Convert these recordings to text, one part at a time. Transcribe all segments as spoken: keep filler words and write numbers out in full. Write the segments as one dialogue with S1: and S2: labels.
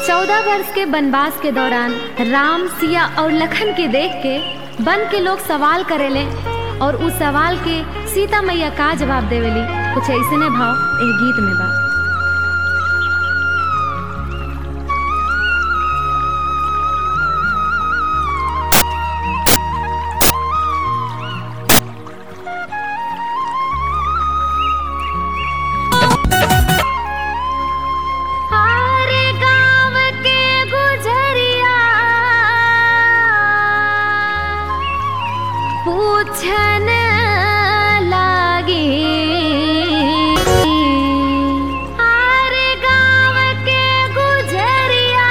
S1: चौदह वर्ष के वनवास के दौरान राम, सिया और लखन के देख के वन के लोग सवाल करेले और उस सवाल के सीता मैया का जवाब देवेली। कुछ ऐसने भाव एह गीत में बा। पूछन लागी आरे गाँव के गुजरिया,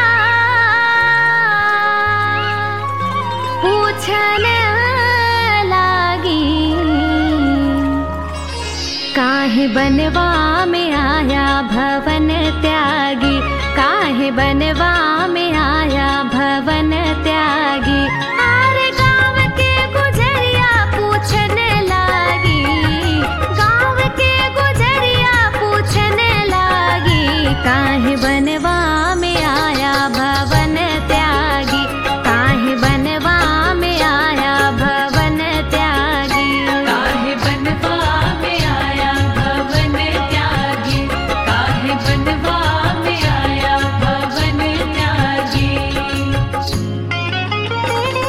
S1: पूछन लागी काहे बनवा में आया भवन त्यागी, काहे बनवा में आया भवन त्यागी। काहे बनवा में आया भवन त्यागी, काहे बनवा में आया भवन त्यागी।
S2: काहे बनवा में आया भवन त्यागी, काहे बनवा में आया भवन त्यागी।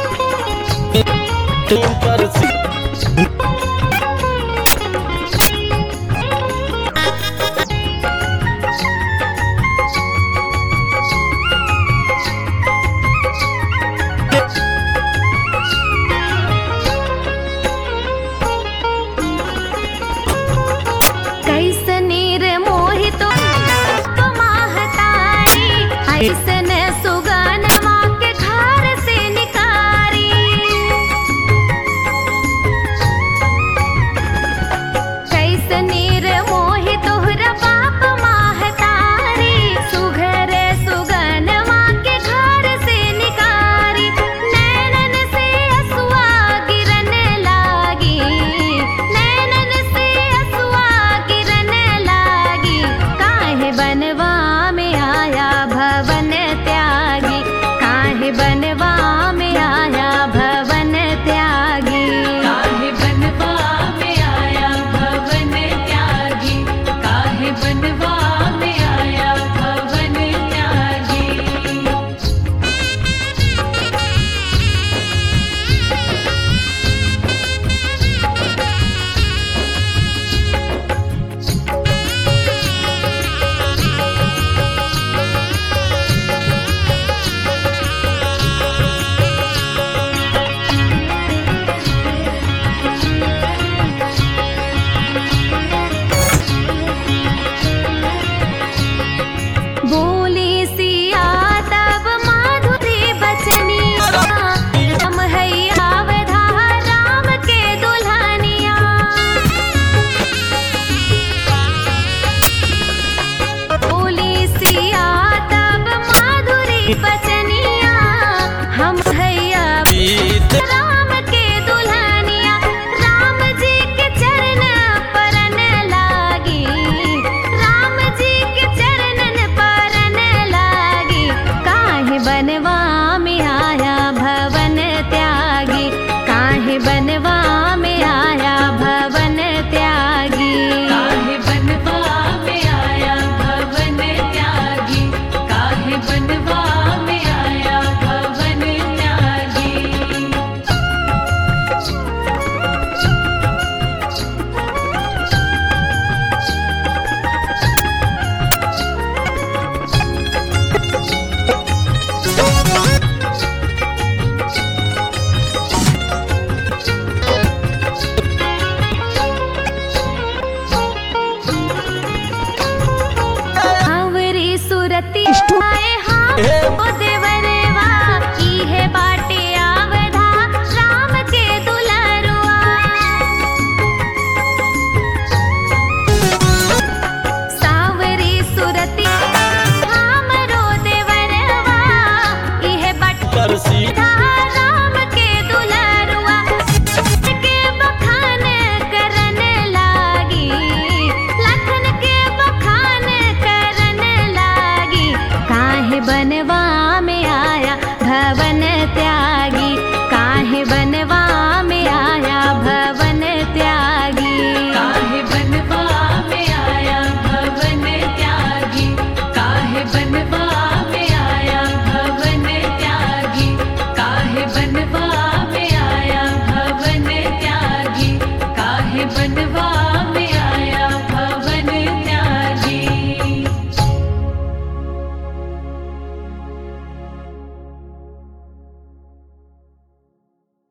S1: काहे बन